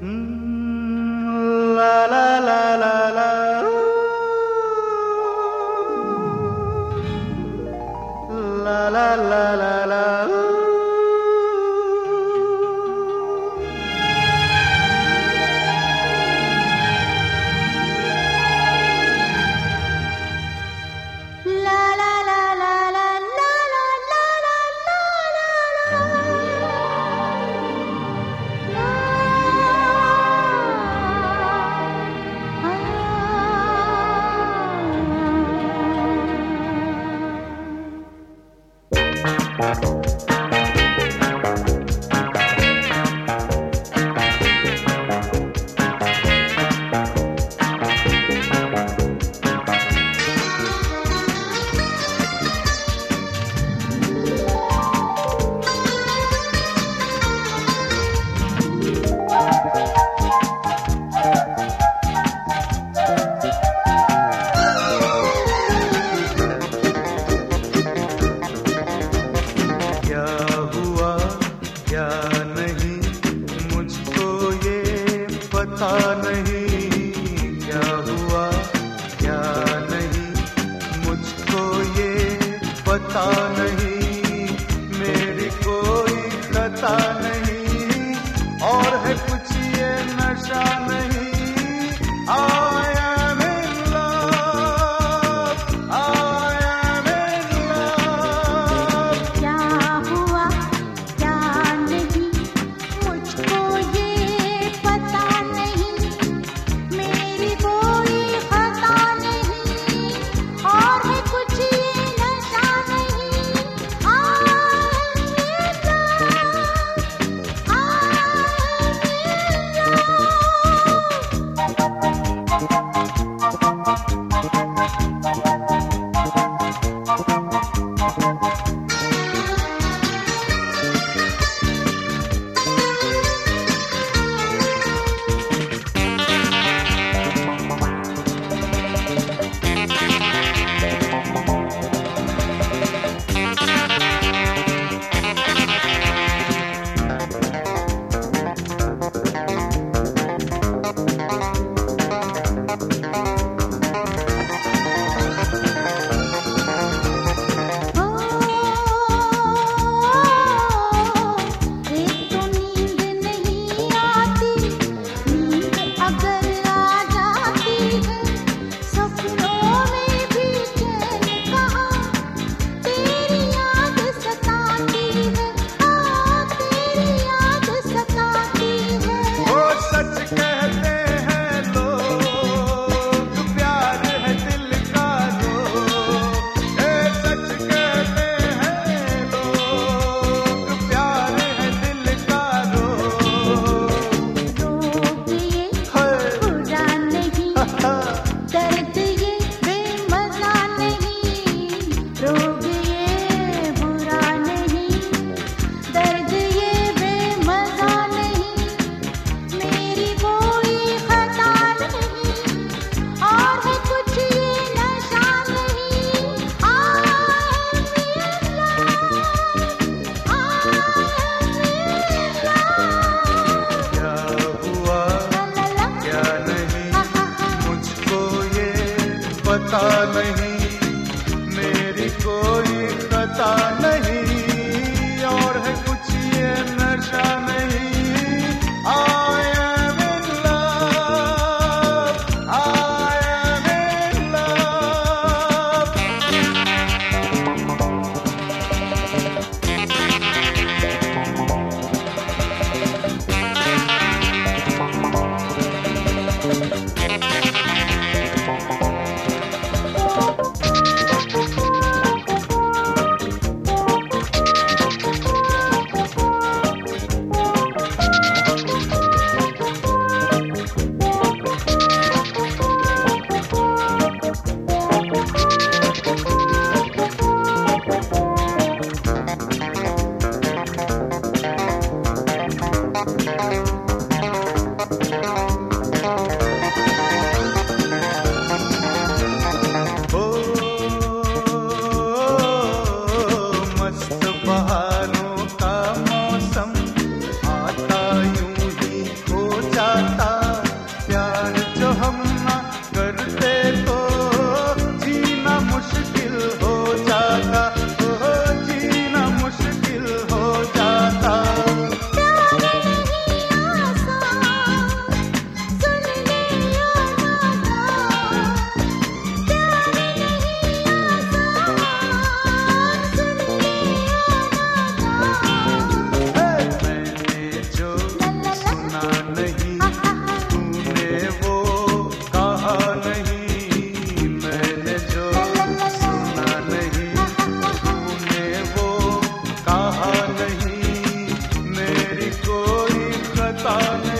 La la la la la. La la la la la. पता नहीं क्या हुआ क्या नहीं, मुझको ये पता नहीं, मेरी कोई खता नहीं, और है कुछ ये नशा नहीं। I am in love, I am in love। क्या हुआ क्या नहीं, मुझको ये पता नहीं, मेरी कोई खता नहीं, और है कुछ ये नशा नहीं। पता नहीं, मेरी कोई खता नहीं, और है कुछ ये नशा नहीं। I am in love, I am in love। खता नहीं।